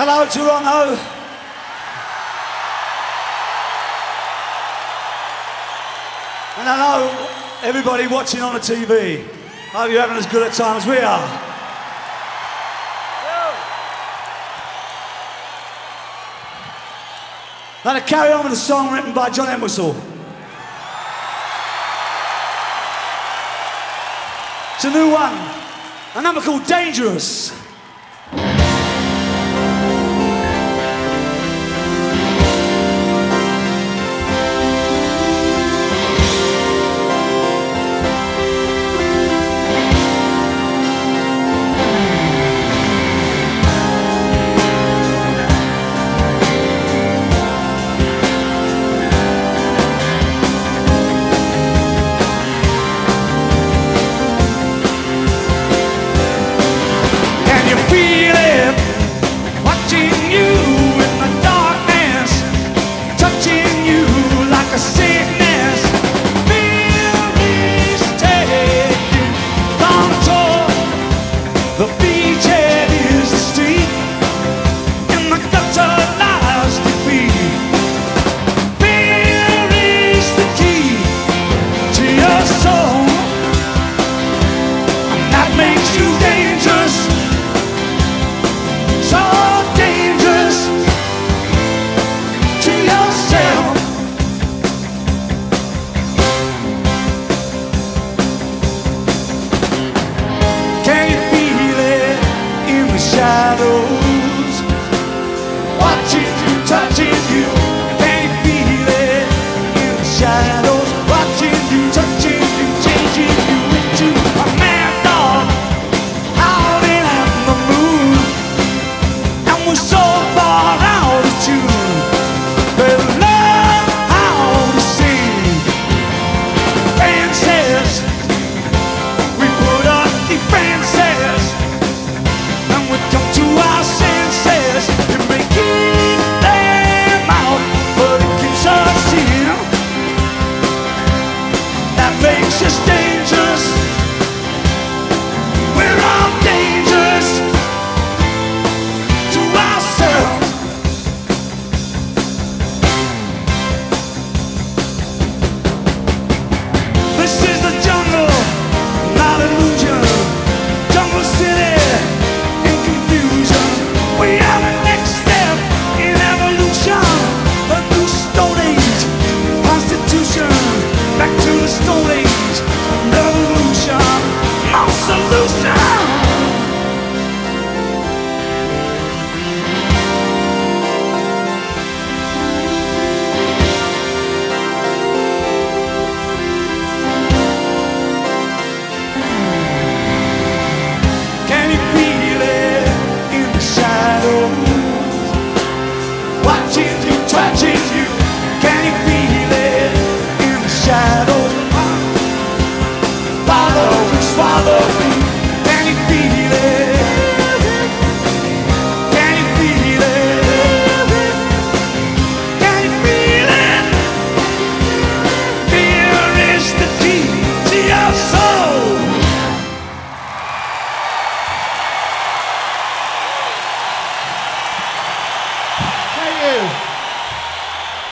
Hello, Toronto. And I know everybody watching on the TV. I hope you're having as good a time as we are. Now to carry on with a song written by John Entwistle. It's a new one, a number called Dangerous. Shadows, watching you, touching you. Can you feel it in the shadows? Watching you, touching you, changing you into a mad dog, howling at the moon. And we're so